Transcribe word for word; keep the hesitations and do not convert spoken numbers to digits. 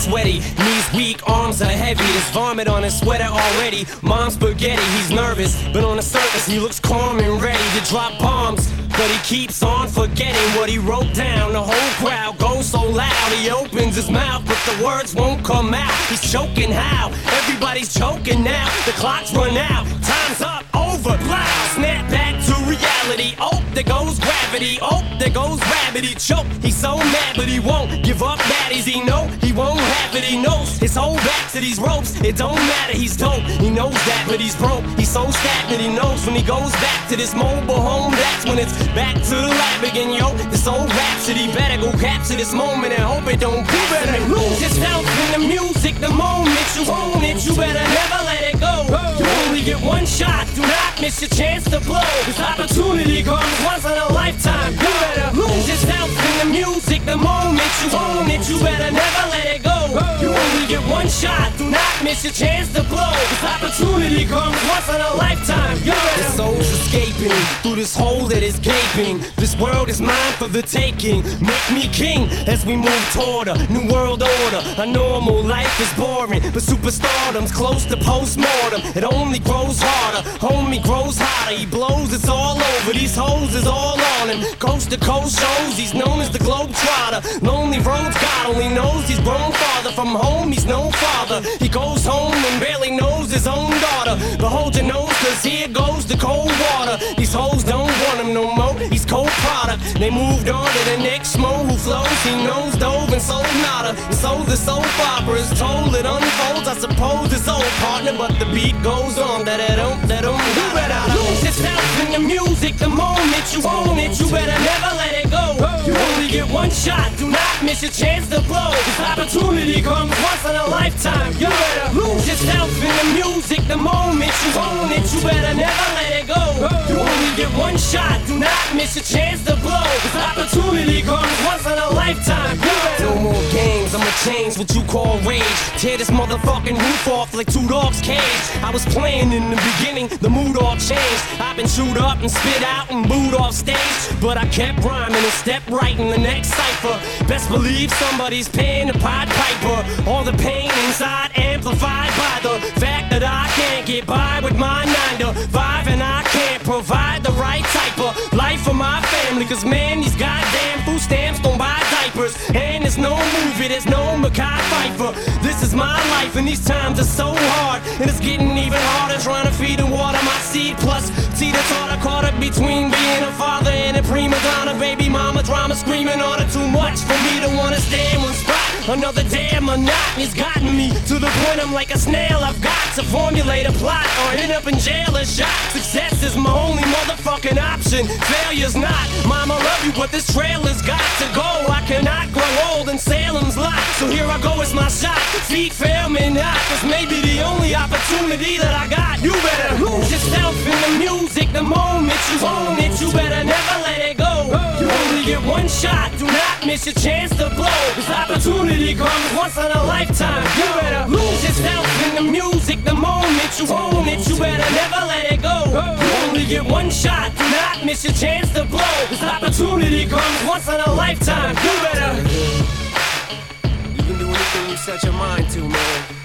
sweaty, knees weak, arms are heavy. There's vomit on his sweater already. Mom's spaghetti, he's nervous, but on the surface he looks calm and ready to drop bombs. But he keeps on forgetting what he wrote down. The whole crowd goes so loud, he opens his mouth, but the words won't come out. He's choking how? Everybody's choking now. The clock's run out, time's up, over, loud. Snap back to reality. Oh, there goes gravity. Oh, there goes rabbit. He choke. He's so mad, but he won't give up. Daddies, he know he won't have it. He knows his whole back to these ropes. It don't matter. He's dope. He knows that, but he's broke. He's so stagnant. He knows when he goes back to this mobile home, that's when it's back to the lab again. Yo, this old rhapsody better go capture this moment and hope it don't. You better lose yourself in the music. The moment you own it, you better never let it go. You only get one shot. Do not miss your chance to blow. This opportunity comes once in a lifetime. You better lose yourself in the music. The moment you own it, you better never let it go. You only get one shot. Do not miss your chance to blow. This opportunity comes once in a lifetime. You better. His soul's escaping through this hole that is gaping. This world is mine for the taking. Make me king as we move toward a new world order. A normal life is boring, but superstardom's close to postmortem. It only grows harder, homie grows hotter. He blows, it's all over. These hoes is all on him. Coast to coast shows, he's known as the Globetrotter. Lonely roads, God only knows he's grown farther from home. He's no father. He goes home and barely knows his own daughter. But hold your nose, cause here goes the cold water. These hoes don't want him no more. He's cold product. They moved on to the next schmo who flows. He knows dove and sold nada. And so the soap opera is told. It unfolds, I suppose, his old partner. But the beat goes on. That it don't, that don't. You better lose yourself in the music. The moment you own it, you better never let it go. You only get one shot. Do not miss your chance to blow. This opportunity comes once in a lifetime. You better lose yourself in the music. The moment you own it, you better never let it go. You only get one shot. Do not miss your chance to blow. This opportunity comes once in a lifetime. You better. No more games. I'ma change what you call rage. Tear this motherfucking roof off like two dogs' cage. I was playing in the beginning, the mood all changed. I've been chewed up and spit out and booed off stage, but I kept rhyming and stepped right in the next cipher. Best believe somebody's paying the Pied Piper. All the pain inside amplified by the fact that I can't get by with my nine to five, and I can't provide the right type of life for my family. Cause man, these goddamn food stamps don't buy diapers, and there's no movie, there's no Mekhi Phifer. This is my life and these times are so hard, and it's getting even harder trying to feed and water my seed. Plus, see the thought I caught up between being a father and a prima donna. Baby mama drama screaming on it, too much for me to wanna stay in one spot. Another damn monotony's gotten me to the point I'm like a snail. I've got to formulate a plot or end up in jail or shot. Success is my only motherfucking option. Failure's not. Mama love you, but this trailer's got to go. I cannot grow old in Salem's lot, so here I go, it's my shot. Feet fail me not, cause maybe the only opportunity that I got. You better lose yourself in the music. The moment you own it, you better never let it go. You only get one shot. Do not miss your chance to blow. This opportunity comes once in a lifetime. You better lose yourself in the music. The moment you own it, you better never let it go. You only get one shot. Do not miss your chance to blow. This opportunity comes once in a lifetime. You better. You can do anything you set your mind to, man.